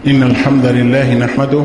إن الحمد لله نحمده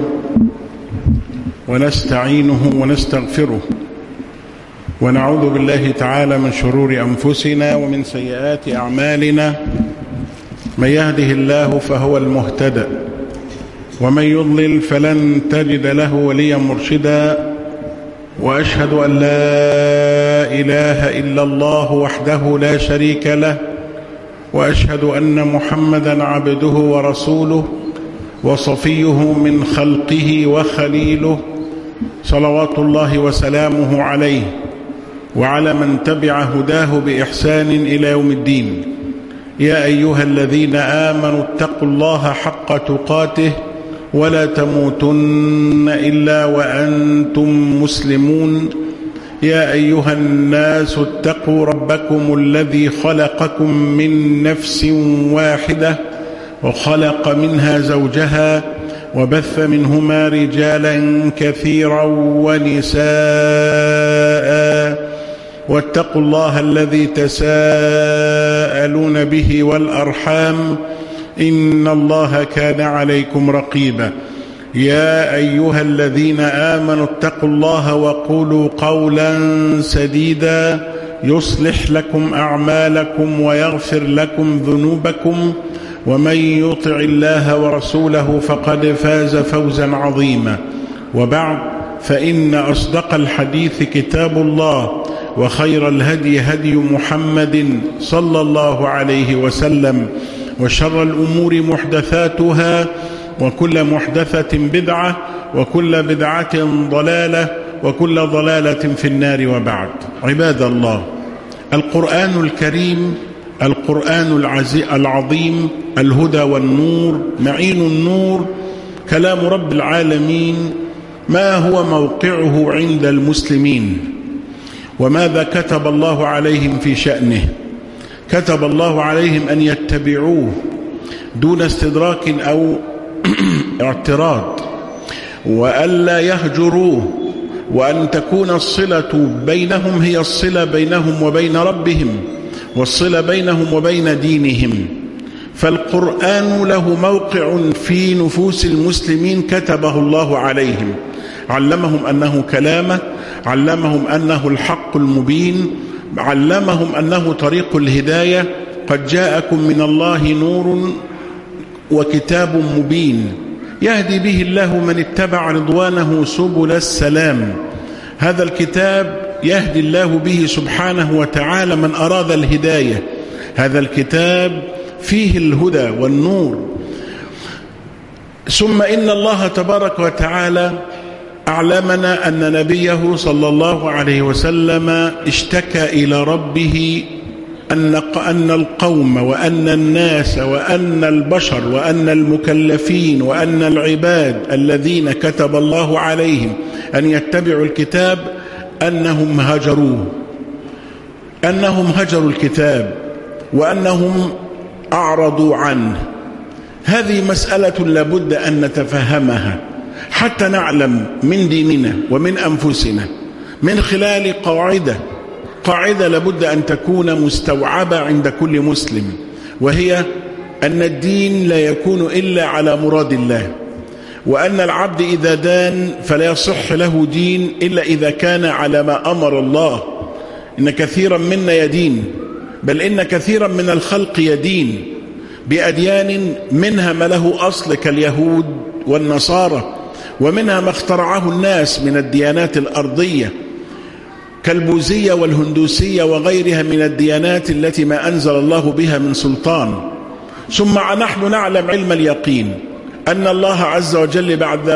ونستعينه ونستغفره ونعوذ بالله تعالى من شرور أنفسنا ومن سيئات أعمالنا. من يهده الله فهو المهتدى ومن يضلل فلن تجد له وليا مرشدا. وأشهد أن لا إله إلا الله وحده لا شريك له، وأشهد أن محمدا عبده ورسوله وصفيه من خلقه وخليله، صلوات الله وسلامه عليه وعلى من تبع هداه بإحسان إلى يوم الدين. يا أيها الذين آمنوا اتقوا الله حق تقاته ولا تموتن إلا وأنتم مسلمون. يا أيها الناس اتقوا ربكم الذي خلقكم من نفس واحدة وخلق منها زوجها وبث منهما رجالا كثيرا ونساء، واتقوا الله الذي تساءلون به والأرحام إن الله كان عليكم رقيبا. يا أيها الذين آمنوا اتقوا الله وقولوا قولا سديدا يصلح لكم أعمالكم ويغفر لكم ذنوبكم، ومن يطع الله ورسوله فقد فاز فوزا عظيما. وبعد، فإن أصدق الحديث كتاب الله، وخير الهدي هدي محمد صلى الله عليه وسلم، وشر الأمور محدثاتها، وكل محدثة بدعة، وكل بدعة ضلالة، وكل ضلالة في النار. وبعد، عباد الله، القرآن الكريم، القرآن العظيم، الهدى والنور، معين النور، كلام رب العالمين، ما هو موقعه عند المسلمين؟ وماذا كتب الله عليهم في شأنه؟ كتب الله عليهم أن يتبعوه دون استدراك أو اعتراض، وألا يهجروه، وأن تكون الصلة بينهم هي الصلة بينهم وبين ربهم، والصلة بينهم وبين دينهم. فالقرآن له موقع في نفوس المسلمين كتبه الله عليهم، علمهم أنه كلامه، علمهم أنه الحق المبين، علمهم أنه طريق الهداية. قد جاءكم من الله نور وكتاب مبين يهدي به الله من اتبع رضوانه سبل السلام. هذا الكتاب يهدي الله به سبحانه وتعالى من أراد الهداية. هذا الكتاب فيه الهدى والنور. ثم إن الله تبارك وتعالى أعلمنا أن نبيه صلى الله عليه وسلم اشتكى إلى ربه أن القوم وأن الناس وأن البشر وأن المكلفين وأن العباد الذين كتب الله عليهم أن يتبعوا الكتاب أنهم هجروا الكتاب، وأنهم أعرضوا عنه. هذه مسألة لابد أن نتفهمها حتى نعلم من ديننا ومن أنفسنا من خلال قاعدة لابد أن تكون مستوعبة عند كل مسلم، وهي أن الدين لا يكون إلا على مراد الله، وأن العبد إذا دان فلا يصح له دين إلا إذا كان على ما أمر الله. إن كثيرا منا يدين، بل إن كثيرا من الخلق يدين بأديان منها ما له أصل كاليهود والنصارى، ومنها ما اخترعه الناس من الديانات الأرضية كالبوذية والهندوسية وغيرها من الديانات التي ما أنزل الله بها من سلطان. ثم نحن نعلم علم اليقين أن الله عز وجل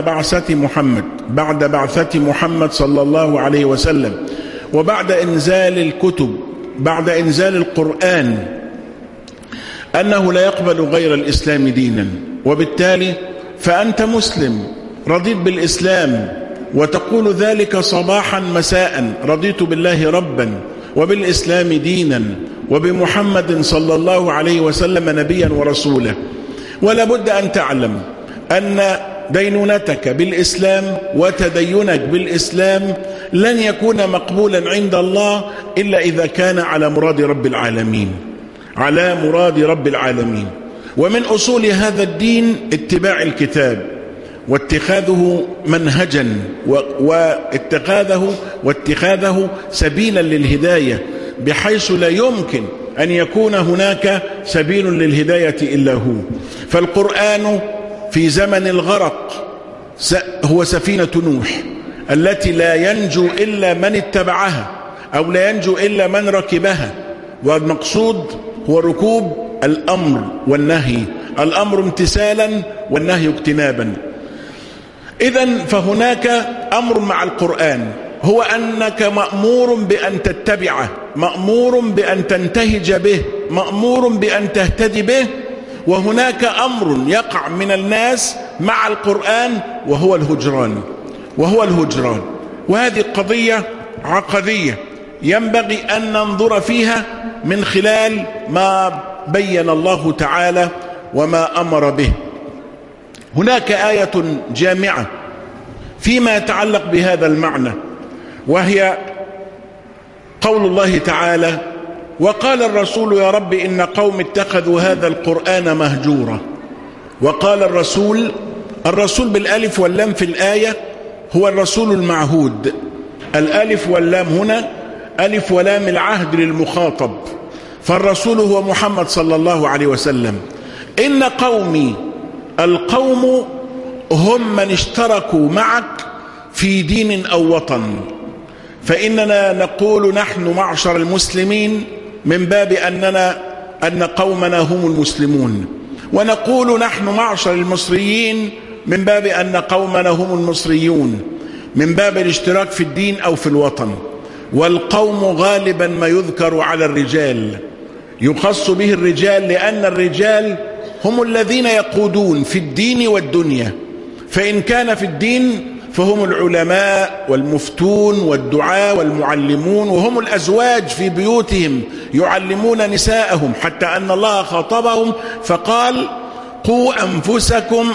بعد بعثة محمد صلى الله عليه وسلم، وبعد إنزال الكتب، بعد إنزال القرآن، أنه لا يقبل غير الإسلام دينا. وبالتالي فأنت مسلم رضيت بالإسلام، وتقول ذلك صباحا مساء: رضيت بالله ربا وبالإسلام دينا وبمحمد صلى الله عليه وسلم نبيا ورسولا. ولا بد أن تعلم أن دينونتك بالإسلام وتدينك بالإسلام لن يكون مقبولا عند الله إلا إذا كان على مراد رب العالمين، على مراد رب العالمين. ومن أصول هذا الدين اتباع الكتاب واتخاذه منهجا واتخاذه سبيلا للهداية، بحيث لا يمكن أن يكون هناك سبيل للهداية إلا هو. فالقرآن في زمن الغرق هو سفينة نوح التي لا ينجو إلا من اتبعها، أو لا ينجو إلا من ركبها. والمقصود هو ركوب الأمر والنهي، الأمر امتثالا والنهي اجتنابا. إذن فهناك أمر مع القرآن، هو أنك مأمور بأن تتبعه، مأمور بأن تنتهج به، مأمور بأن تهتدي به. وهناك أمر يقع من الناس مع القرآن وهو الهجران. وهذه قضية عقدية ينبغي أن ننظر فيها من خلال ما بين الله تعالى وما أمر به. هناك آية جامعة فيما يتعلق بهذا المعنى، وهي قول الله تعالى: وقال الرسول يا رب إن قوم اتخذوا هذا القرآن مهجورا. وقال الرسول بالألف واللام في الآية هو الرسول المعهود. الألف واللام هنا ألف ولام العهد للمخاطب، فالرسول هو محمد صلى الله عليه وسلم. إن قومي، القوم هم من اشتركوا معك في دين أو وطن، فإننا نقول نحن معشر المسلمين من باب أن قومنا هم المسلمون، ونقول نحن معشر المصريين من باب أن قومنا هم المصريون، من باب الاشتراك في الدين أو في الوطن. والقوم غالبا ما يذكر على الرجال، يخص به الرجال، لأن الرجال هم الذين يقودون في الدين والدنيا. فإن كان في الدين فهم العلماء والمفتون والدعاة والمعلمون، وهم الأزواج في بيوتهم يعلمون نساءهم، حتى أن الله خاطبهم فقال: قوا أنفسكم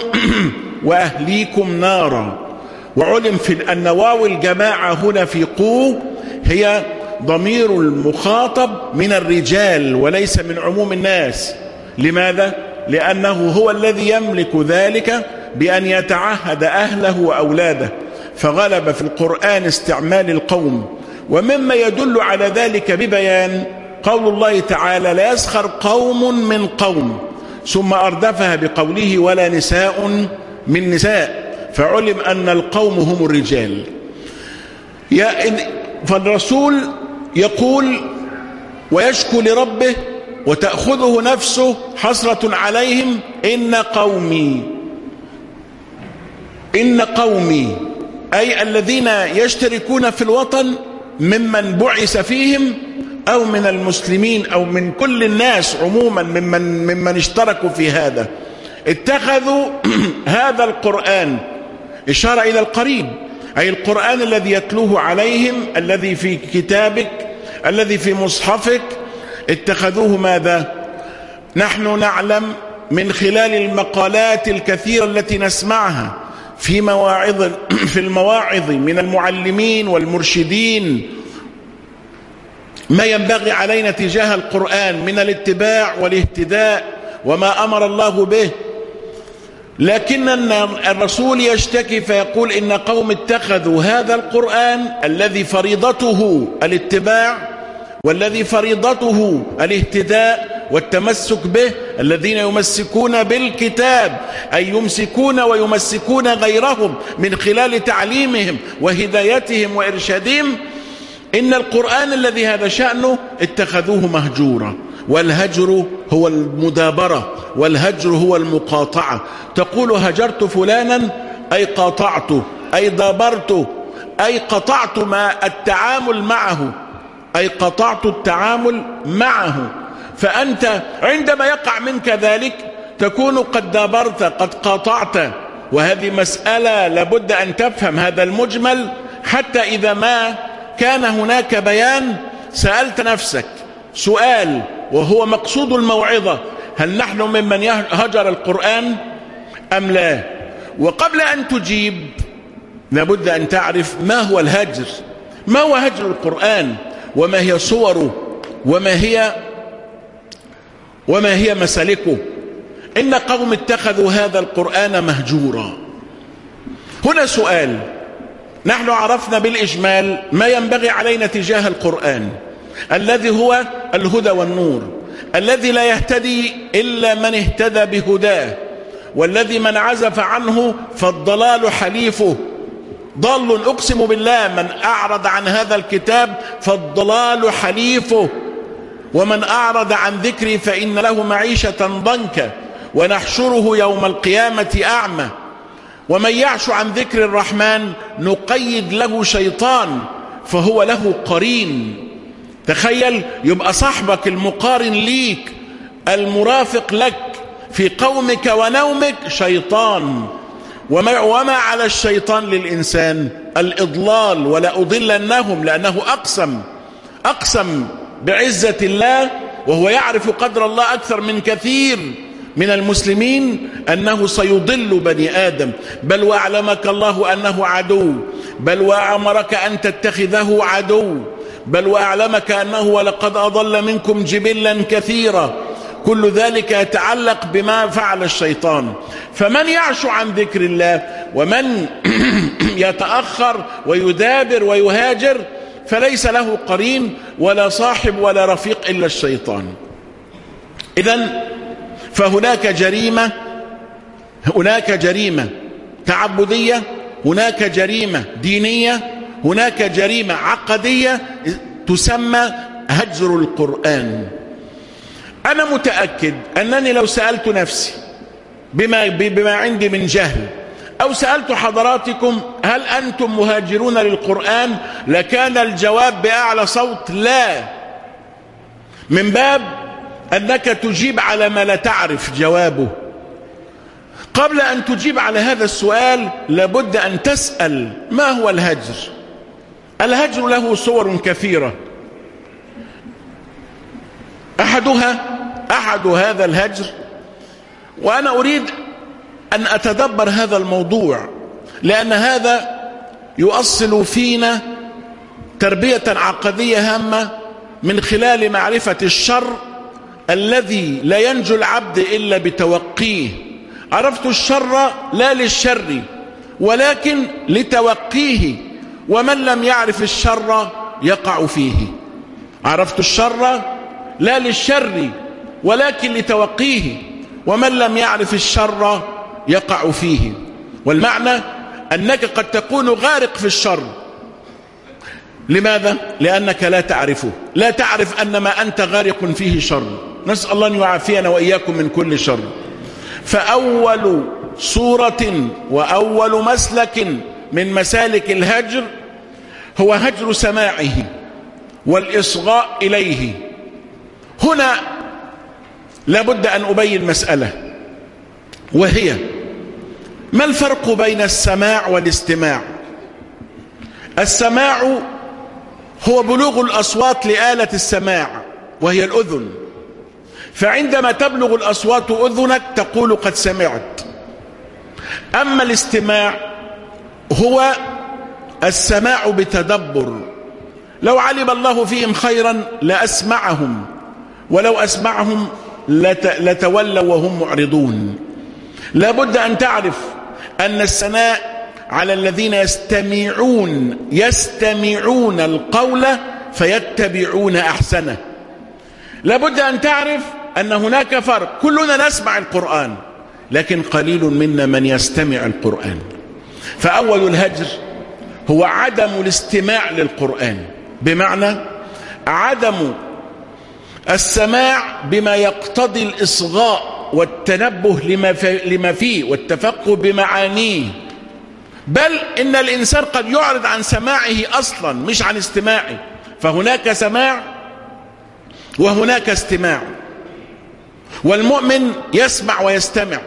وأهليكم نارا. وعلم في أن واو الجماعة هنا في قوا هي ضمير المخاطب من الرجال وليس من عموم الناس. لماذا؟ لأنه هو الذي يملك ذلك بأن يتعهد أهله وأولاده، فغلب في القرآن استعمال القوم. ومما يدل على ذلك ببيان قول الله تعالى: لا يسخر قوم من قوم، ثم أردفها بقوله: ولا نساء من نساء، فعلم أن القوم هم الرجال. فالرسول يقول ويشكو لربه وتأخذه نفسه حسرة عليهم: إن قومي أي الذين يشتركون في الوطن ممن بعث فيهم أو من المسلمين أو من كل الناس عموما ممن اشتركوا في هذا، اتخذوا هذا القرآن، إشارة إلى القريب، أي القرآن الذي يتلوه عليهم، الذي في كتابك، الذي في مصحفك، اتخذوه ماذا؟ نحن نعلم من خلال المقالات الكثيرة التي نسمعها في المواعظ من المعلمين والمرشدين ما ينبغي علينا تجاه القرآن من الاتباع والاهتداء وما أمر الله به. لكن الرسول يشتكي فيقول: إن قوم اتخذوا هذا القرآن الذي فريضته الاتباع والذي فريضته الاهتداء والتمسك به، الذين يمسكون بالكتاب أي يمسكون ويمسكون غيرهم من خلال تعليمهم وهدايتهم وإرشادهم. إن القرآن الذي هذا شأنه اتخذوه مهجورا. والهجر هو المدابرة، والهجر هو المقاطعة. تقول هجرت فلانا أي قاطعته، أي دابرته، أي قطعت التعامل معه، أي قطعت التعامل معه. فأنت عندما يقع منك ذلك تكون قد دابرت، قد قاطعت. وهذه مسألة لابد أن تفهم هذا المجمل، حتى إذا ما كان هناك بيان سألت نفسك سؤال وهو مقصود الموعظة: هل نحن ممن هجر القرآن أم لا؟ وقبل أن تجيب لابد أن تعرف ما هو الهجر، ما هو هجر القرآن، وما هي صوره، وما هي مسالكه. إن قوم اتخذوا هذا القرآن مهجورا. هنا سؤال، نحن عرفنا بالإجمال ما ينبغي علينا تجاه القرآن الذي هو الهدى والنور، الذي لا يهتدي إلا من اهتدى بهداه، والذي من عزف عنه فالضلال حليفه. ضال أقسم بالله، من أعرض عن هذا الكتاب فالضلال حليفه. ومن أعرض عن ذكري فإن له معيشة ضنكا ونحشره يوم القيامة أعمى. ومن يعش عن ذكر الرحمن نقيد له شيطان فهو له قرين. تخيل، يبقى صاحبك المقارن ليك المرافق لك في قومك ونومك شيطان. وما على الشيطان للإنسان الإضلال، ولا أضلنهم، لأنه أقسم بعزة الله وهو يعرف قدر الله أكثر من كثير من المسلمين أنه سيضل بني آدم. بل وأعلمك الله أنه عدو، بل وأمرك أن تتخذه عدو، بل وأعلمك أنه ولقد أضل منكم جبلا كثيرا. كل ذلك يتعلق بما فعل الشيطان. فمن يعش عن ذكر الله ومن يتأخر ويدابر ويهاجر فليس له قرين ولا صاحب ولا رفيق إلا الشيطان. إذن فهناك جريمة تعبدية، هناك جريمة دينية، هناك جريمة عقدية تسمى هجر القرآن. أنا متأكد أنني لو سألت نفسي بما عندي من جهل، أو سألت حضراتكم هل أنتم مهاجرون للقرآن، لكان الجواب بأعلى صوت لا، من باب أنك تجيب على ما لا تعرف جوابه. قبل أن تجيب على هذا السؤال لابد أن تسأل ما هو الهجر. الهجر له صور كثيرة. أحد هذا الهجر، وأنا أريد أن أتدبر هذا الموضوع، لأن هذا يؤصل فينا تربية عقدية هامة من خلال معرفة الشر الذي لا ينجو العبد إلا بتوقيه. عرفت الشر لا للشر ولكن لتوقيه، ومن لم يعرف الشر يقع فيه. عرفت الشر لا للشر ولكن لتوقيه، ومن لم يعرف الشر يقع فيه. والمعنى أنك قد تكون غارق في الشر. لماذا؟ لأنك لا تعرفه، لا تعرف أن ما أنت غارق فيه شر. نسأل الله أن يعافينا وإياكم من كل شر. فأول صورة وأول مسلك من مسالك الهجر هو هجر سماعه والإصغاء إليه. هنا لابد أن أبين مسألة، وهي ما الفرق بين السماع والاستماع؟ السماع هو بلوغ الأصوات لآلة السماع وهي الأذن، فعندما تبلغ الأصوات أذنك تقول قد سمعت. أما الاستماع هو السماع بتدبر. لو علم الله فيهم خيرا لأسمعهم، ولو أسمعهم لتولوا وهم معرضون. لابد أن تعرف أن الثناء على الذين يستمعون القول فيتبعون أحسنه. لابد أن تعرف أن هناك فرق. كلنا نسمع القرآن لكن قليل منا من يستمع القرآن. فأول الهجر هو عدم الاستماع للقرآن، بمعنى عدم السماع بما يقتضي الإصغاء والتنبه لما فيه والتفقه بمعانيه. بل إن الإنسان قد يعرض عن سماعه أصلا مش عن استماعه. فهناك سماع وهناك استماع. والمؤمن يسمع ويستمع،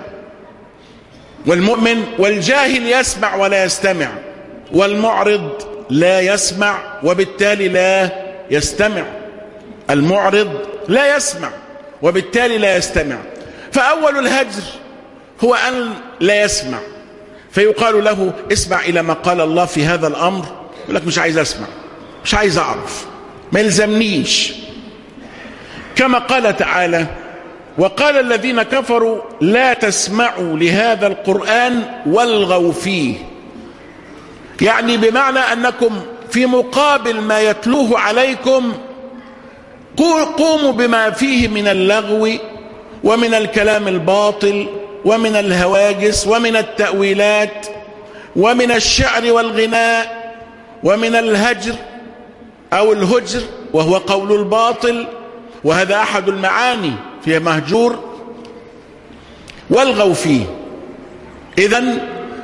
والجاهل يسمع ولا يستمع، والمعرض لا يسمع وبالتالي لا يستمع. المعرض لا يسمع وبالتالي لا يستمع. فأول الهجر هو أن لا يسمع، فيقال له اسمع إلى ما قال الله في هذا الأمر، يقول لك مش عايز أسمع، مش عايز أعرف، ما يلزمنيش. كما قال تعالى وقال الذين كفروا لا تسمعوا لهذا القرآن والغوا فيه، يعني بمعنى أنكم في مقابل ما يتلوه عليكم قوموا بما فيه من اللغو ومن الكلام الباطل ومن الهواجس ومن التأويلات ومن الشعر والغناء ومن الهجر أو الهجر وهو قول الباطل، وهذا أحد المعاني في مهجور، والغوا فيه. إذن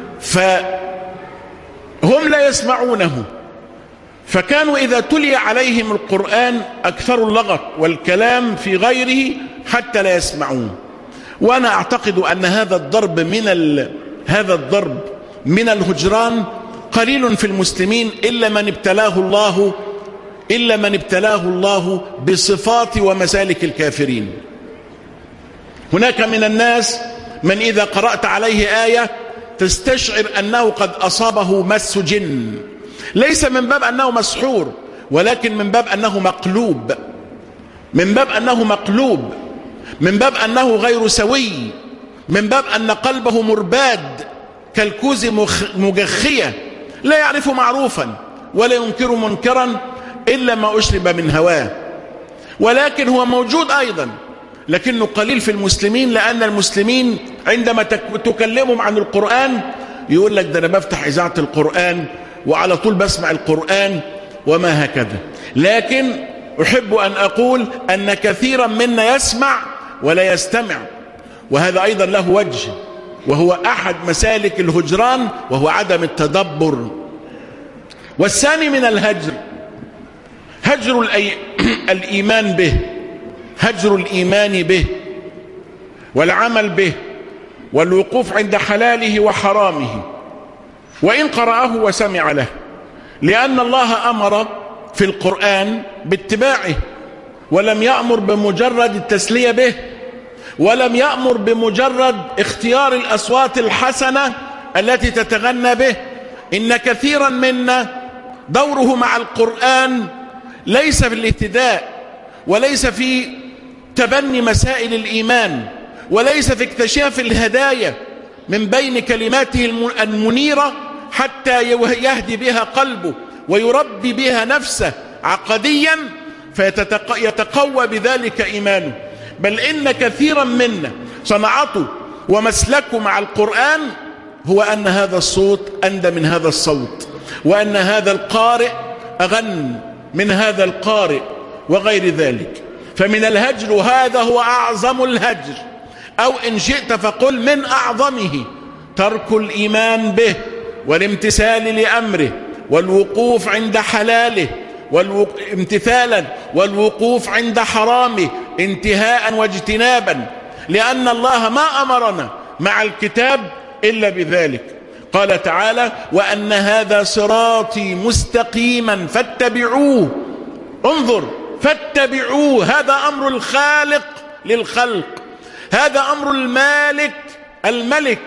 فهم لا يسمعونه، فكانوا إذا تلي عليهم القرآن أكثر اللغط والكلام في غيره حتى لا يسمعون. وأنا أعتقد أن هذا الضرب من الهجران قليل في المسلمين إلا من ابتلاه الله بصفات ومسالك الكافرين. هناك من الناس من إذا قرأت عليه آية تستشعر أنه قد أصابه مس جن، ليس من باب أنه مسحور، ولكن من باب أنه مقلوب، من باب أنه غير سوي، من باب أن قلبه مرباد كالكوز مجخية، لا يعرف معروفا ولا ينكر منكرا إلا ما أشرب من هواه. ولكن هو موجود أيضا، لكنه قليل في المسلمين، لأن المسلمين عندما تكلمهم عن القرآن يقول لك ده أنا بفتح إذاعة القرآن وعلى طول بسمع القرآن وما هكذا. لكن أحب أن أقول أن كثيرا منا يسمع ولا يستمع، وهذا أيضا له وجه، وهو أحد مسالك الهجران، وهو عدم التدبر. والثاني من الهجر هجر الإيمان به، هجر الإيمان به والعمل به والوقوف عند حلاله وحرامه وإن قرأه وسمع له، لأن الله أمر في القرآن باتباعه، ولم يأمر بمجرد التسلية به، ولم يأمر بمجرد اختيار الأصوات الحسنة التي تتغنى به. إن كثيرا منا دوره مع القرآن ليس في الاهتداء، وليس في تبني مسائل الإيمان، وليس في اكتشاف الهدايا من بين كلماته المنيرة حتى يهدي بها قلبه ويربي بها نفسه عقديا فيتقوى بذلك إيمانه. بل إن كثيرا منا صنعته ومسلكه مع القرآن هو أن هذا الصوت أندى من هذا الصوت، وأن هذا القارئ أغن من هذا القارئ وغير ذلك. فمن الهجر، هذا هو أعظم الهجر، أو إن شئت فقل من أعظمه، ترك الإيمان به والامتثال لأمره والوقوف عند حلاله امتثالا، والوقوف عند حرامه انتهاء واجتنابا، لأن الله ما أمرنا مع الكتاب إلا بذلك. قال تعالى: وأن هذا صراطي مستقيما فاتبعوه. انظر، فاتبعوه، هذا أمر الخالق للخلق، هذا أمر الملك،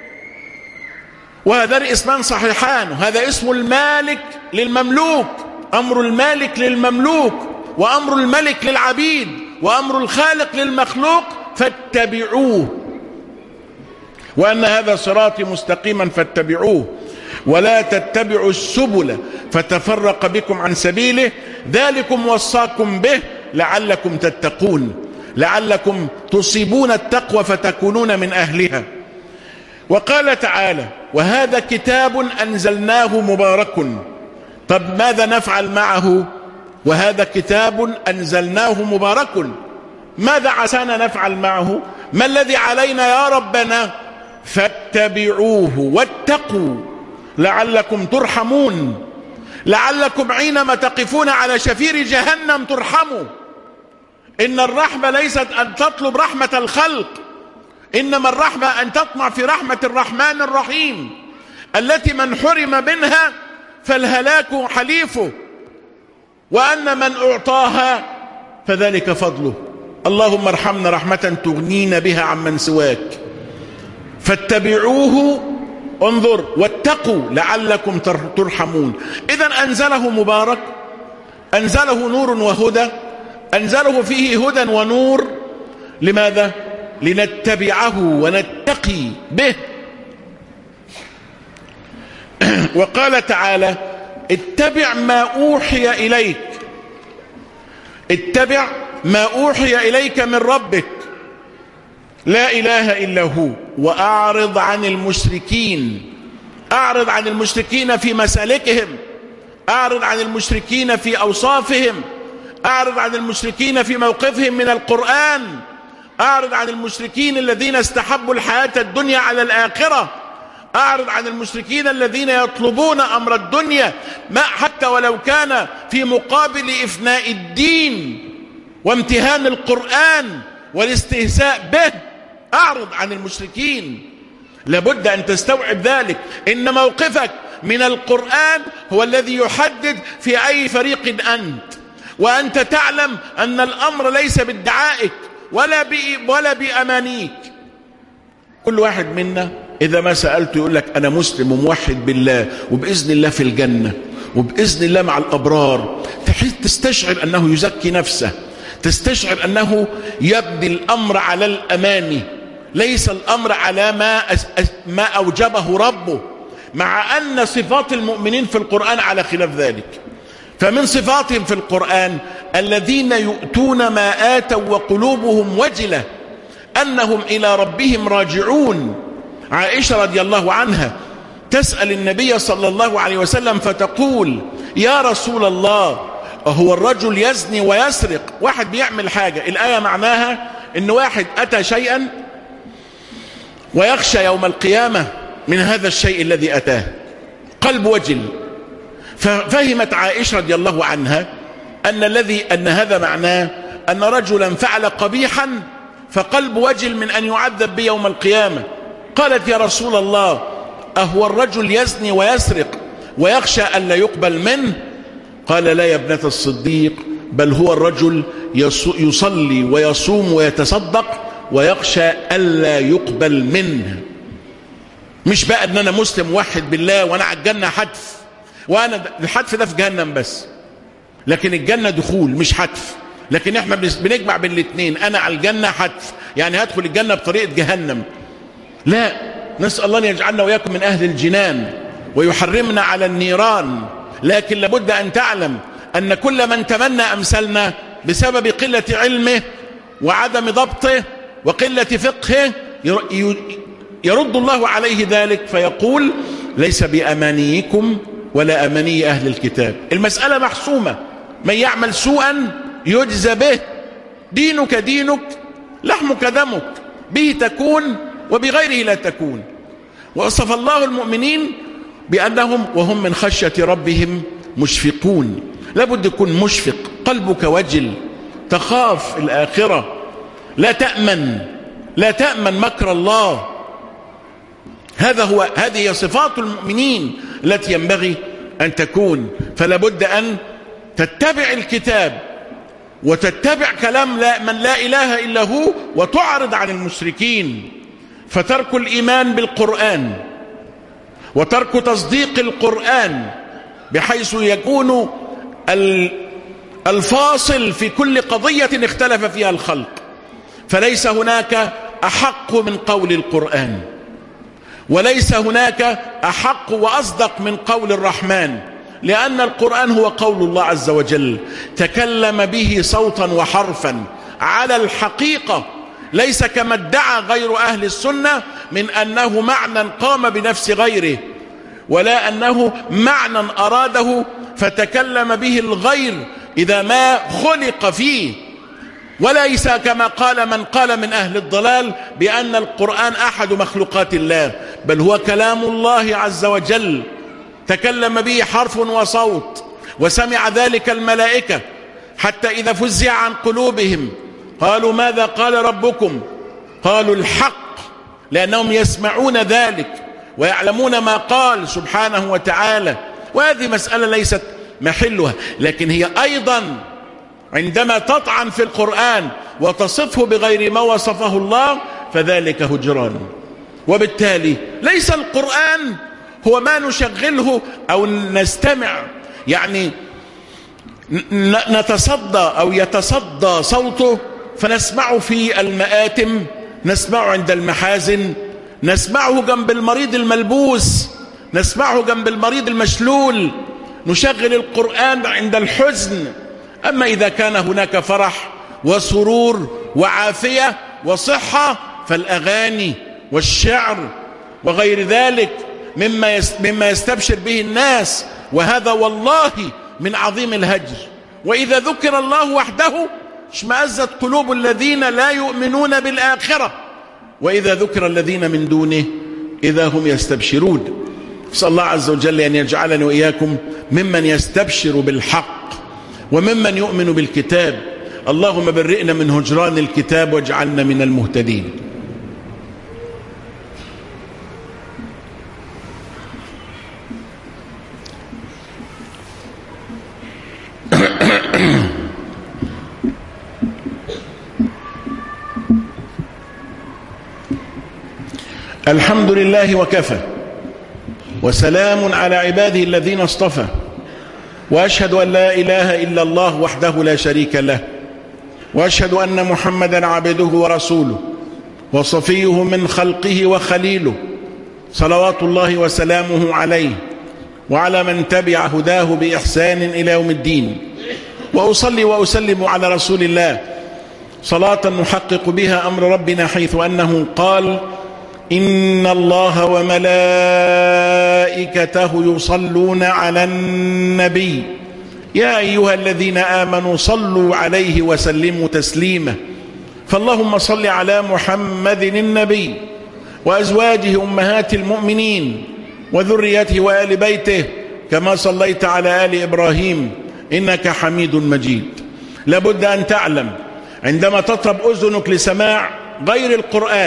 وهذا اسمان صحيحان، هذا اسم المالك للمملوك، أمر المالك للمملوك، وأمر الملك للعبيد، وأمر الخالق للمخلوق، فاتبعوه. وأن هذا صراطي مستقيما فاتبعوه ولا تتبعوا السبل فتفرق بكم عن سبيله ذلكم وصاكم به لعلكم تتقون، لعلكم تصيبون التقوى فتكونون من أهلها. وقال تعالى: وهذا كتاب أنزلناه مبارك. طب ماذا نفعل معه؟ وهذا كتاب أنزلناه مبارك، ماذا عسانا نفعل معه؟ ما الذي علينا يا ربنا؟ فاتبعوه واتقوا لعلكم ترحمون، لعلكم حينما تقفون على شفير جهنم ترحموا. إن الرحمة ليست أن تطلب رحمة الخلق، إنما الرحمة أن تطمع في رحمة الرحمن الرحيم التي من حرم منها فالهلاك حليفه، وأن من أعطاها فذلك فضله. اللهم ارحمنا رحمة تغنينا بها عمن سواك. فاتبعوه، انظر، واتقوا لعلكم ترحمون. إذن أنزله مبارك، أنزله نور وهدى، أنزله فيه هدى ونور. لماذا؟ لنتبعه ونتقي به. وقال تعالى: اتبع ما أوحي إليك، اتبع ما أوحي إليك من ربك لا إله إلا هو، وأعرض عن المشركين. أعرض عن المشركين في مسالكهم، أعرض عن المشركين في أوصافهم، أعرض عن المشركين في موقفهم من القرآن، أعرض عن المشركين الذين استحبوا الحياة الدنيا على الآخرة، أعرض عن المشركين الذين يطلبون أمر الدنيا حتى ولو كان في مقابل إفناء الدين وامتهان القرآن والاستهزاء به. أعرض عن المشركين. لابد أن تستوعب ذلك، إن موقفك من القرآن هو الذي يحدد في أي فريق أنت، وأنت تعلم أن الأمر ليس بادعائك ولا بأمانيك. كل واحد منا إذا ما سألته يقول لك أنا مسلم وموحد بالله وبإذن الله في الجنة وبإذن الله مع الأبرار، تستشعر أنه يزكي نفسه، تستشعر أنه يبني الأمر على الأماني، ليس الأمر على ما أوجبه ربه، مع أن صفات المؤمنين في القرآن على خلاف ذلك. فمن صفاتهم في القرآن الذين يؤتون ما آتوا وقلوبهم وجلة أنهم إلى ربهم راجعون. عائشة رضي الله عنها تسأل النبي صلى الله عليه وسلم فتقول: يا رسول الله، هو الرجل يزني ويسرق؟ واحد بيعمل حاجة، الآية معناها إن واحد أتى شيئا ويخشى يوم القيامة من هذا الشيء الذي أتاه، قلب وجل. ففهمت عائشة رضي الله عنها أن هذا معناه أن رجلا فعل قبيحا فقلب وجل من أن يعذب به يوم القيامة. قالت: يا رسول الله، أهو الرجل يزني ويسرق ويخشى أن لا يقبل منه؟ قال: لا يا ابنة الصديق، بل هو الرجل يصلي ويصوم ويتصدق ويخشى ألا يقبل منه. مش بقى أن أنا مسلم موحد بالله وأنا على الجنة حتف، وأنا الحتف ده في جهنم بس، لكن الجنة دخول مش حتف. لكن احنا بنجمع بين الاثنين، أنا على الجنة حتف يعني هدخل الجنة بطريقة جهنم. لا، نسأل الله أن يجعلنا وإياكم من أهل الجنان ويحرمنا على النيران. لكن لابد أن تعلم أن كل من تمنى أمثالنا بسبب قلة علمه وعدم ضبطه وقلة فقهه يرد الله عليه ذلك فيقول: ليس بأمانيكم ولا أماني أهل الكتاب. المسألة محسومة، من يعمل سوءا يجزى به، دينك دينك، لحمك دمك، به تكون وبغيره لا تكون. ووصف الله المؤمنين بأنهم وهم من خشية ربهم مشفقون. لابد يكون مشفق، قلبك وجل، تخاف الآخرة، لا تأمن مكر الله. هذه هي صفات المؤمنين التي ينبغي أن تكون. فلا بد أن تتبع الكتاب وتتبع كلام من لا إله إلا هو، وتعرض عن المشركين. فترك الإيمان بالقرآن وترك تصديق القرآن بحيث يكون الفاصل في كل قضية اختلف فيها الخلق، فليس هناك أحق من قول القرآن، وليس هناك أحق وأصدق من قول الرحمن، لأن القرآن هو قول الله عز وجل، تكلم به صوتا وحرفا على الحقيقة، ليس كما ادعى غير أهل السنة من أنه معنى قام بنفس غيره، ولا أنه معنى أراده فتكلم به الغير إذا ما خلق فيه، وليس كما قال من قال من أهل الضلال بأن القرآن أحد مخلوقات الله، بل هو كلام الله عز وجل تكلم به حرف وصوت، وسمع ذلك الملائكة حتى إذا فزع عن قلوبهم قالوا: ماذا قال ربكم؟ قالوا: الحق، لأنهم يسمعون ذلك ويعلمون ما قال سبحانه وتعالى. وهذه مسألة ليست محلها، لكن هي أيضا عندما تطعن في القرآن وتصفه بغير ما وصفه الله فذلك هجران. وبالتالي ليس القرآن هو ما نشغله أو نستمع، يعني نتصدى أو يتصدى صوته فنسمعه في المآتم نسمعه عند المحازن، نسمعه جنب المريض الملبوس، نسمعه جنب المريض المشلول، نشغل القرآن عند الحزن. أما إذا كان هناك فرح وسرور وعافية وصحة فالأغاني والشعر وغير ذلك مما يستبشر به الناس، وهذا والله من عظيم الهجر. وإذا ذكر الله وحده اشمأزت قلوب الذين لا يؤمنون بالآخرة، وإذا ذكر الذين من دونه إذا هم يستبشرون. نسأل الله عز وجل أن يجعلني وإياكم ممن يستبشر بالحق وممن يؤمن بالكتاب. اللهم برئنا من هجران الكتاب واجعلنا من المهتدين. الحمد لله وكفى، وسلام على عباده الذين اصطفى، وأشهد أن لا إله إلا الله وحده لا شريك له، وأشهد أن محمدا عبده ورسوله وصفيه من خلقه وخليله، صلوات الله وسلامه عليه وعلى من تبع هداه بإحسان إلى يوم الدين. وأصلي وأسلم على رسول الله صلاة نحقق بها أمر ربنا، حيث أنه قال: إن الله وملائكته يصلون على النبي يا أيها الذين آمنوا صلوا عليه وسلموا تسليما. فاللهم صل على محمد النبي وأزواجه أمهات المؤمنين وذريته وآل بيته كما صليت على آل إبراهيم إنك حميد مجيد. لابد أن تعلم عندما تطرب أذنك لسماع غير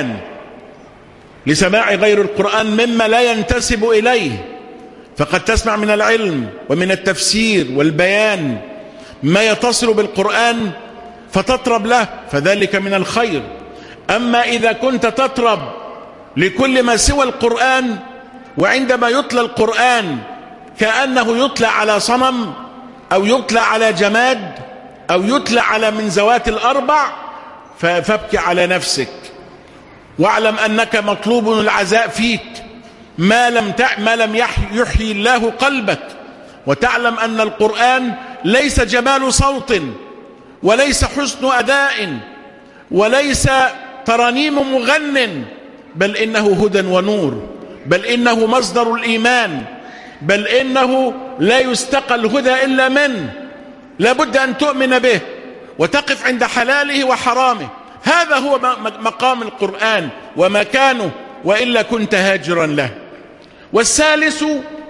القرآن مما لا ينتسب إليه، فقد تسمع من العلم ومن التفسير والبيان ما يتصل بالقرآن فتطرب له، فذلك من الخير. أما إذا كنت تطرب لكل ما سوى القرآن، وعندما يتلى القرآن كأنه يتلى على صنم أو يتلى على جماد أو يتلى على من ذوات الأربع، فابكي على نفسك، واعلم أنك مطلوب العزاء فيك ما لم يحيي الله قلبك، وتعلم أن القرآن ليس جمال صوت وليس حسن أداء وليس ترانيم مغن، بل إنه هدى ونور، بل إنه مصدر الإيمان، بل إنه لا يستقى الهدى إلا منه. لابد أن تؤمن به وتقف عند حلاله وحرامه. هذا هو مقام القرآن ومكانه، وإلا كنت هاجرا له. والثالث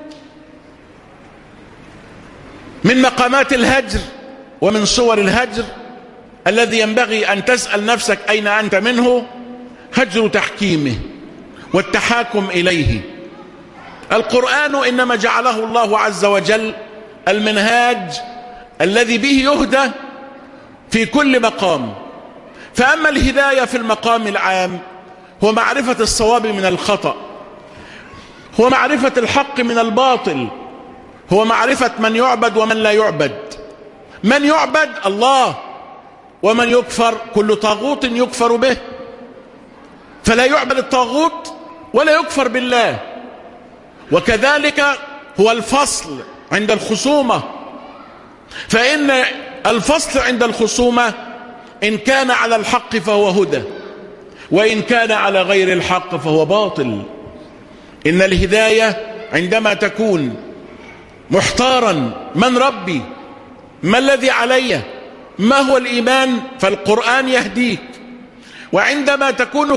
من مقامات الهجر ومن صور الهجر الذي ينبغي أن تسأل نفسك أين أنت منه، هجر تحكيمه والتحاكم إليه. القرآن إنما جعله الله عز وجل المنهاج الذي به يهدى في كل مقام. فأما الهداية في المقام العام هو معرفة الصواب من الخطأ، هو معرفة الحق من الباطل، هو معرفة من يعبد ومن لا يعبد. من يعبد الله، ومن يكفر كل طاغوت يكفر به، فلا يعبد الطاغوت ولا يكفر بالله. وكذلك هو الفصل عند الخصومة، فإن الفصل عند الخصومة إن كان على الحق فهو هدى، وإن كان على غير الحق فهو باطل. إن الهداية عندما تكون محتارا من ربي، ما الذي علي، ما هو الإيمان، فالقرآن يهديك. وعندما تكون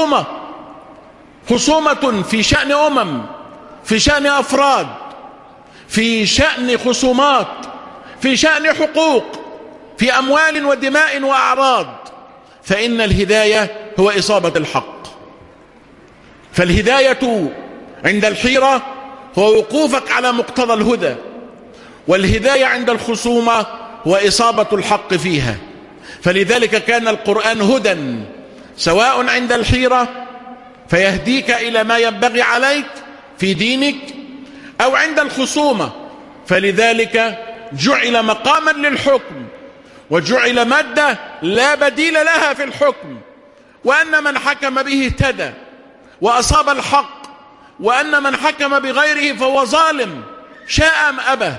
خصومة في شأن أمم، في شأن أفراد، في شأن خصومات، في شأن حقوق، في أموال ودماء وأعراض، فإن الهداية هو إصابة الحق. فالهداية عند الحيرة هو وقوفك على مقتضى الهدى، والهداية عند الخصومة هو إصابة الحق فيها. فلذلك كان القرآن هدى سواء عند الحيرة فيهديك إلى ما ينبغي عليك في دينك، أو عند الخصومة، فلذلك جعل مقاما للحكم، وجعل مادة لا بديل لها في الحكم، وأن من حكم به اهتدى وأصاب الحق، وأن من حكم بغيره فهو ظالم شاء أم أبى.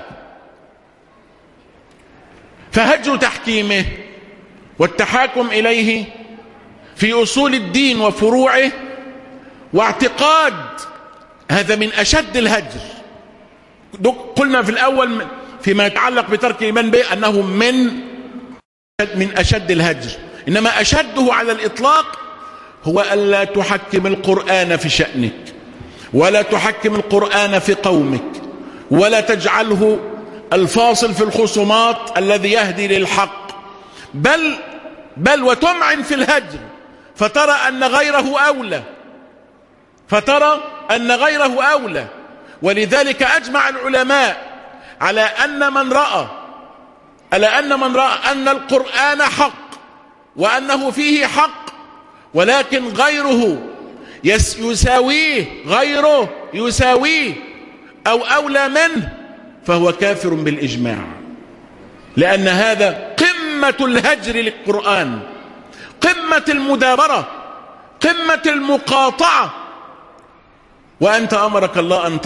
فهجر تحكيمه والتحاكم إليه في أصول الدين وفروعه واعتقاد، هذا من أشد الهجر. قلنا في الأول فيما يتعلق بترك الإيمان به أنه من أشد الهجر، إنما أشده على الإطلاق هو ألا تحكم القرآن في شأنك، ولا تحكم القرآن في قومك، ولا تجعله الفاصل في الخصومات الذي يهدي للحق، بل وتمعن في الهجر فترى أن غيره أولى. ولذلك أجمع العلماء على أن من رأى أن القرآن حق وأنه فيه حق، ولكن غيره يساويه أو أولى منه، فهو كافر بالإجماع، لأن هذا قمة الهجر للقرآن، قمة المدابرة، قمة المقاطعة. وأنت أمرك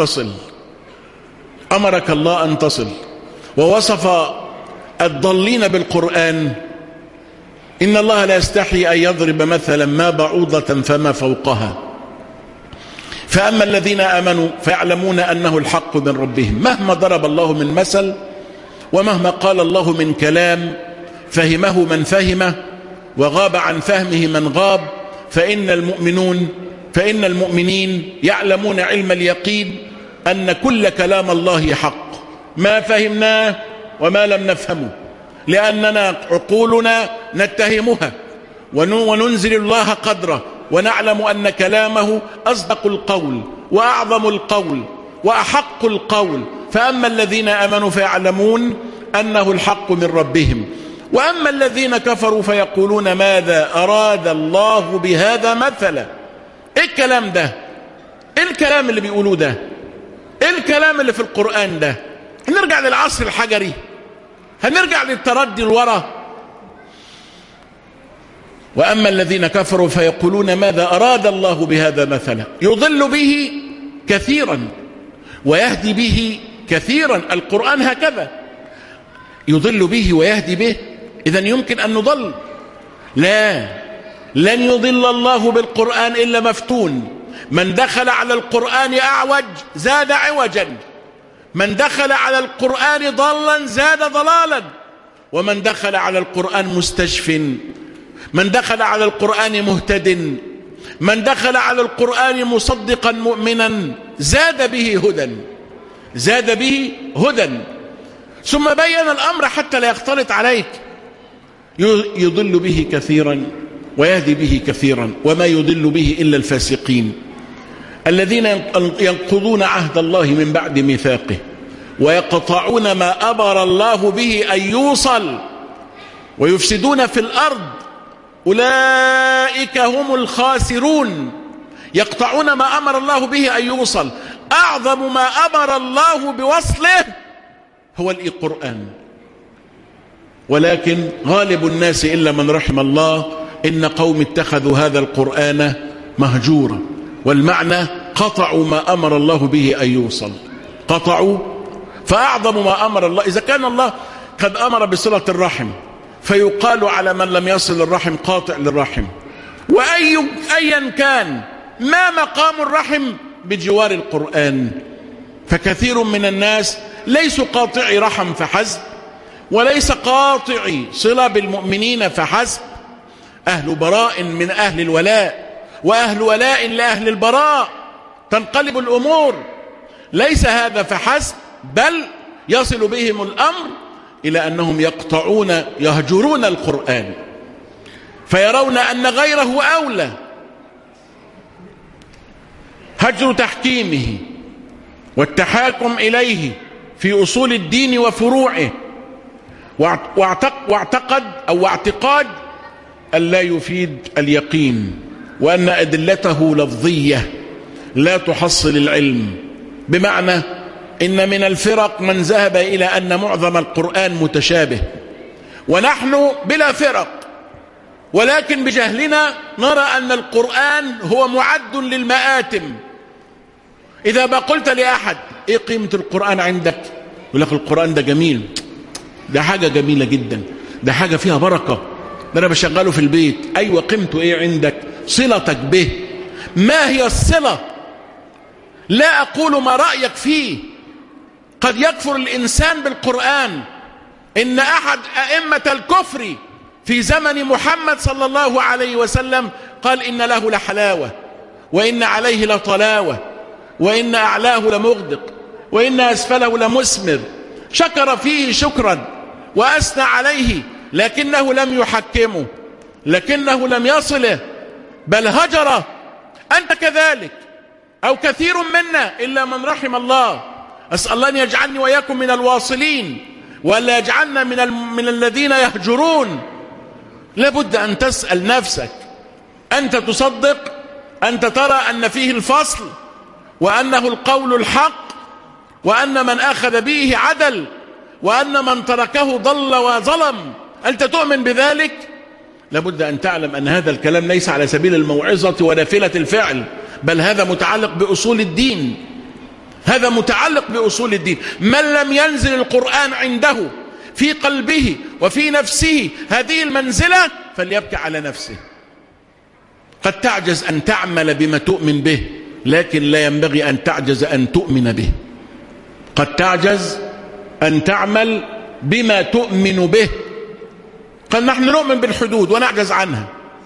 الله أن تصل، ووصف الضالين بالقرآن: إن الله لا يستحي أن يضرب مثلا ما بعوضة فما فوقها، فأما الذين آمنوا فيعلمون أنه الحق من ربهم. مهما ضرب الله من مثل ومهما قال الله من كلام فهمه من فهمه وغاب عن فهمه من غاب، فإن المؤمنين يعلمون علم اليقين أن كل كلام الله حق، ما فهمناه وما لم نفهمه، لأننا عقولنا نتهمها وننزل الله قدره، ونعلم أن كلامه أصدق القول وأعظم القول وأحق القول. فأما الذين آمنوا فيعلمون أنه الحق من ربهم، وأما الذين كفروا فيقولون ماذا أراد الله بهذا مثلا. إيه الكلام ده؟ إيه الكلام اللي بيقولوه ده؟ إيه الكلام اللي في القرآن ده؟ هنرجع للعصر الحجري؟ هنرجع للتردي الورى؟ وأما الذين كفروا فيقولون ماذا أراد الله بهذا مثلا، يضل به كثيرا ويهدي به كثيرا. القرآن هكذا يضل به ويهدي به، إذن يمكن أن نضل؟ لا، لن يضل الله بالقرآن إلا مفتون. من دخل على القرآن أعوج زاد عوجا، من دخل على القرآن ضلا زاد ضلالا، ومن دخل على القرآن مستشف، من دخل على القرآن مهتد، من دخل على القرآن مصدقا مؤمنا زاد به هدى. ثم بين الأمر حتى لا يختلط عليك: يضل به كثيرا ويهدي به كثيرا، وما يضل به إلا الفاسقين الذين ينقضون عهد الله من بعد ميثاقه ويقطعون ما أمر الله به أن يوصل ويفسدون في الأرض، أولئك هم الخاسرون. يقطعون ما أمر الله به أن يوصل. أعظم ما أمر الله بوصله هو القرآن، ولكن غالب الناس إلا من رحم الله إن قوم اتخذوا هذا القرآن مهجورا. والمعنى قطعوا ما أمر الله به أن يوصل، قطعوا. فأعظم ما أمر الله، إذا كان الله قد أمر بصلة الرحم فيقال على من لم يصل الرحم قاطع للرحم، وأيا كان ما مقام الرحم بجوار القرآن. فكثير من الناس ليسوا قاطعي رحم فحسب، وليس قاطعي صلة بالمؤمنين فحسب، أهل براء من أهل الولاء وأهل ولاء لأهل البراء، تنقلب الأمور. ليس هذا فحسب، بل يصل بهم الأمر إلى أنهم يهجرون القرآن، فيرون أن غيره أولى. هجر تحكيمه والتحاكم إليه في أصول الدين وفروعه، واعتقاد أن لا يفيد اليقين، وأن أدلته لفظية لا تحصل العلم. بمعنى إن من الفرق من ذهب إلى أن معظم القرآن متشابه، ونحن بلا فرق، ولكن بجهلنا نرى أن القرآن هو معد للمآتم. إذا ما قلت لأحد إيه قيمة القرآن عندك؟ يقول لك القرآن ده جميل، ده حاجة جميلة جدا، ده حاجة فيها بركة، ده أنا بشغله في البيت. أيوة، قيمته إيه عندك؟ صلتك به. ما هي الصلة؟ لا أقول ما رأيك فيه، قد يكفر الإنسان بالقرآن. إن أحد أئمة الكفر في زمن محمد صلى الله عليه وسلم قال إن له لحلاوة، وإن عليه لطلاوة، وإن أعلاه لمغدق، وإن أسفله لمسمر. شكر فيه شكرا وأثنى عليه، لكنه لم يحكمه، لكنه لم يصله، بل هجره. أنت كذلك أو كثير منا إلا من رحم الله. أسأل الله أن يجعلني وإياكم من الواصلين، ولا يجعلنا من الذين يهجرون. لابد أن تسأل نفسك، أنت تصدق، أنت ترى أن فيه الفصل، وأنه القول الحق، وأن من أخذ به عدل، وأن من تركه ضل وظلم. أنت تؤمن بذلك؟ لابد أن تعلم أن هذا الكلام ليس على سبيل الموعظة ونافلة الفعل، بل هذا متعلق بأصول الدين. هذا متعلق بأصول الدين. من لم ينزل القرآن عنده في قلبه وفي نفسه هذه المنزلة فليبكي على نفسه. قد تعجز أن تعمل بما تؤمن به، لكن لا ينبغي أن تعجز أن تؤمن به. قد تعجز أن تعمل بما تؤمن به. قال نحن نؤمن بالحدود ونعجز عنها،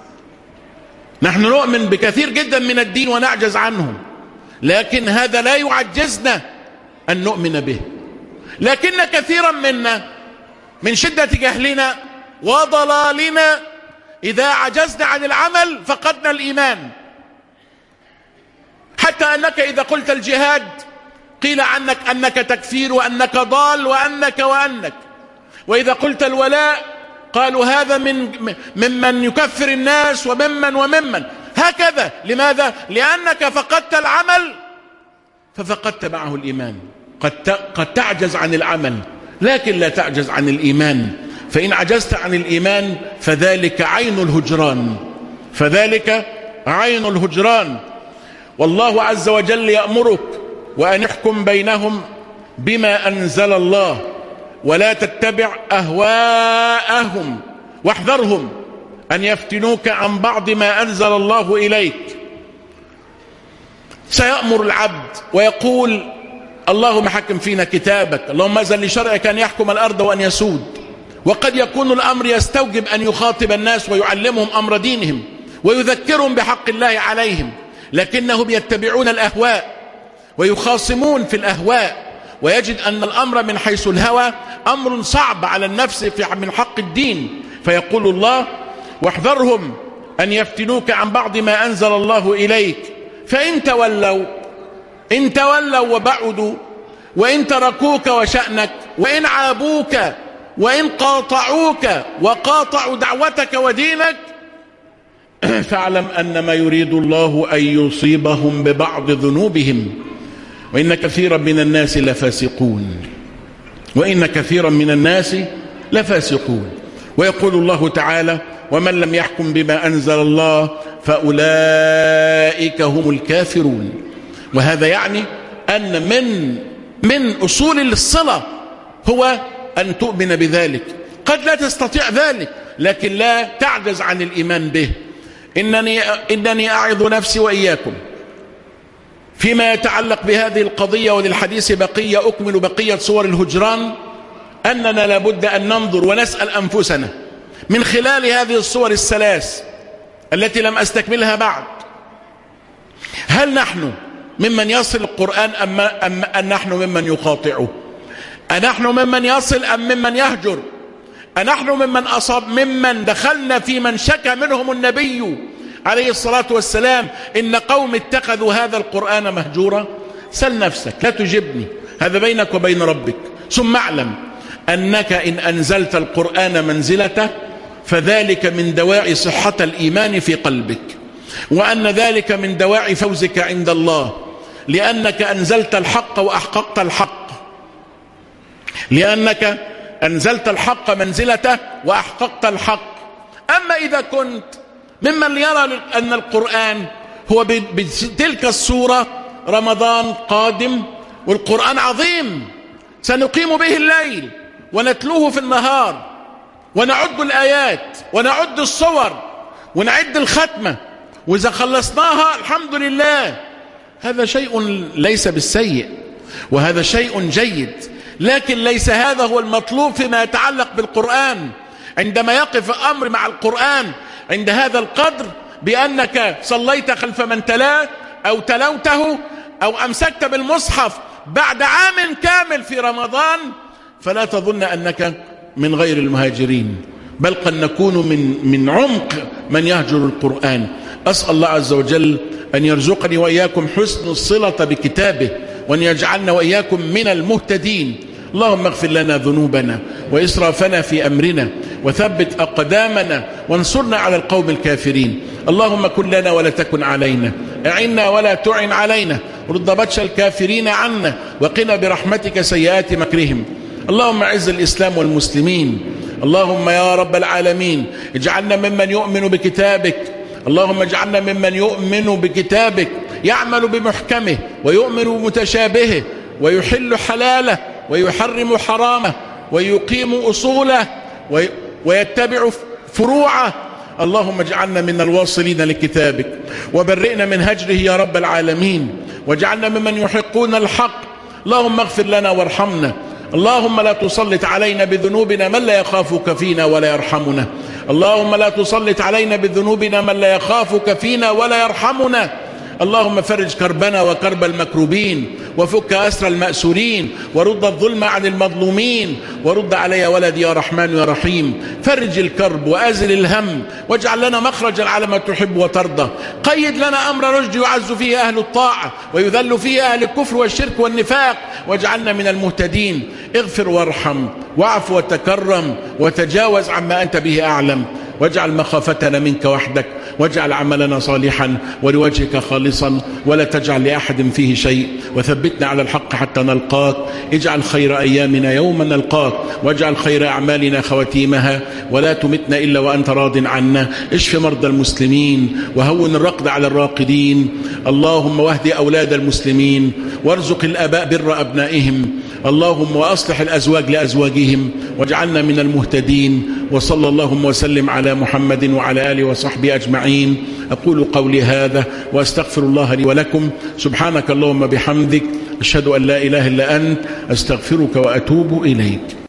نحن نؤمن بكثير جدا من الدين ونعجز عنه، لكن هذا لا يعجزنا أن نؤمن به. لكن كثيرا منا من شدة جهلنا وضلالنا إذا عجزنا عن العمل فقدنا الإيمان. حتى أنك إذا قلت الجهاد قيل عنك أنك تكفير، وأنك ضال، وأنك. وإذا قلت الولاء قالوا هذا ممن يكفر الناس، وممن هكذا. لماذا؟ لأنك فقدت العمل ففقدت معه الإيمان. قد تعجز عن العمل لكن لا تعجز عن الإيمان. فإن عجزت عن الإيمان فذلك عين الهجران، فذلك عين الهجران. والله عز وجل يأمرك وأن يحكم بينهم بما أنزل الله، ولا تتبع أهواءهم، واحذرهم أن يفتنوك عن بعض ما أنزل الله إليك. سيأمر العبد ويقول اللهم حكم فينا كتابك، اللهم أذن لشرعك أن يحكم الأرض وأن يسود. وقد يكون الأمر يستوجب أن يخاطب الناس ويعلمهم أمر دينهم ويذكرهم بحق الله عليهم، لكنهم يتبعون الأهواء ويخاصمون في الأهواء، ويجد أن الأمر من حيث الهوى أمر صعب على النفس من حق الدين. فيقول الله واحذرهم أن يفتنوك عن بعض ما أنزل الله إليك، فإن تولوا وبعدوا، وإن تركوك وشأنك، وإن عابوك، وإن قاطعوك وقاطعوا دعوتك ودينك، فاعلم أنما يريد الله أن يصيبهم ببعض ذنوبهم، وإن كثيرا من الناس لفاسقون، وإن كثيرا من الناس لفاسقون. ويقول الله تعالى ومن لم يحكم بما أنزل الله فأولئك هم الكافرون. وهذا يعني أن من أصول الصلة هو أن تؤمن بذلك. قد لا تستطيع ذلك لكن لا تعجز عن الإيمان به. إنني أعظ نفسي وإياكم فيما يتعلق بهذه القضية، وللحديث بقية أكمل بقية صور الهجران، أننا لابد أن ننظر ونسأل أنفسنا من خلال هذه الصور الثلاث التي لم أستكملها بعد، هل نحن ممن يصل القرآن أم أن نحن ممن يقاطعه؟ أنحن ممن يصل أم ممن يهجر؟ أنحن ممن أصاب ممن دخلنا في من شكى منهم النبي عليه الصلاة والسلام إن قوم اتخذوا هذا القرآن مهجورا؟ سل نفسك، لا تجبني، هذا بينك وبين ربك. ثم اعلم أنك إن أنزلت القرآن منزلته فذلك من دواعي صحة الإيمان في قلبك، وأن ذلك من دواعي فوزك عند الله، لأنك أنزلت الحق وأحققت الحق، لأنك أنزلت الحق منزلته وأحققت الحق. أما إذا كنت ممن يرى أن القرآن هو بتلك الصورة، رمضان قادم والقرآن عظيم سنقيم به الليل ونتلوه في النهار ونعد الآيات ونعد الصور ونعد الختمة، وإذا خلصناها الحمد لله، هذا شيء ليس بالسيء وهذا شيء جيد، لكن ليس هذا هو المطلوب فيما يتعلق بالقرآن. عندما يقف أمر مع القرآن عند هذا القدر بأنك صليت خلف من تلاه أو تلوته أو أمسكت بالمصحف بعد عام كامل في رمضان، فلا تظن أنك من غير المهاجرين، بل قد نكون من عمق من يهجر القرآن. أسأل الله عز وجل أن يرزقني وإياكم حسن الصلة بكتابه، وأن يجعلنا وإياكم من المهتدين. اللهم اغفر لنا ذنوبنا وإسرافنا في أمرنا وثبت أقدامنا وانصرنا على القوم الكافرين. اللهم كن لنا ولا تكن علينا، أعنا ولا تعن علينا، رد بطش الكافرين عنا، وقنا برحمتك سيئات مكرهم. اللهم اعز الإسلام والمسلمين. اللهم يا رب العالمين اجعلنا ممن يؤمن بكتابك، اللهم اجعلنا ممن يؤمن بكتابك، يعمل بمحكمه ويؤمن بمتشابهه، ويحل حلاله ويحرم حرامه، ويقيم أصوله ويتبع فروعه. اللهم اجعلنا من الواصلين لكتابك، وبرئنا من هجره يا رب العالمين، واجعلنا ممن يحقون الحق. اللهم اغفر لنا وارحمنا. اللهم لا تسلط علينا بذنوبنا من لا يخافك فينا ولا يرحمنا. اللهم لا تسلط علينا بذنوبنا من لا يخافك فينا ولا يرحمنا. اللهم فرج كربنا وكرب المكروبين، وفك أسر المأسورين، ورد الظلم عن المظلومين، ورد علي ولدي يا رحمن يا رحيم. فرج الكرب وأزل الهم، واجعل لنا مخرجا على ما تحب وترضى. قيد لنا أمر رشد يعز فيه أهل الطاعة ويذل فيه أهل الكفر والشرك والنفاق، واجعلنا من المهتدين. اغفر وارحم واعف وتكرم وتجاوز عما أنت به أعلم، واجعل مخافتنا منك وحدك، واجعل عملنا صالحا ولوجهك خالصا، ولا تجعل لأحد فيه شيء، وثبتنا على الحق حتى نلقاك. اجعل خير أيامنا يوم نلقاك، واجعل خير أعمالنا خواتيمها، ولا تمتنا إلا وأنت راض عنا. اشف مرضى المسلمين وهون الرقد على الراقدين. اللهم واهد أولاد المسلمين، وارزق الآباء بر أبنائهم. اللهم وأصلح الأزواج لأزواجهم، واجعلنا من المهتدين. وصلى اللهم وسلم على محمد وعلى آله وصحبه أجمعين. أقول قولي هذا وأستغفر الله لي ولكم. سبحانك اللهم بحمدك، أشهد أن لا إله إلا أنت، أستغفرك وأتوب إليك.